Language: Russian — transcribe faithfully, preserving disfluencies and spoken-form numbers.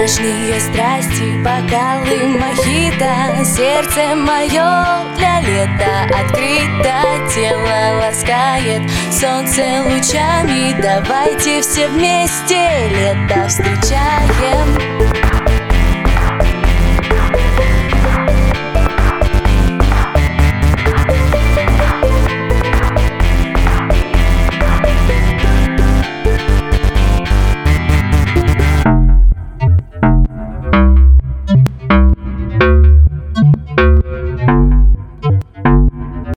Вчерашние страсти, бокалы, мохито. Сердце мое для лета открыто, тело ласкает солнце лучами. Давайте все вместе лето встречаем.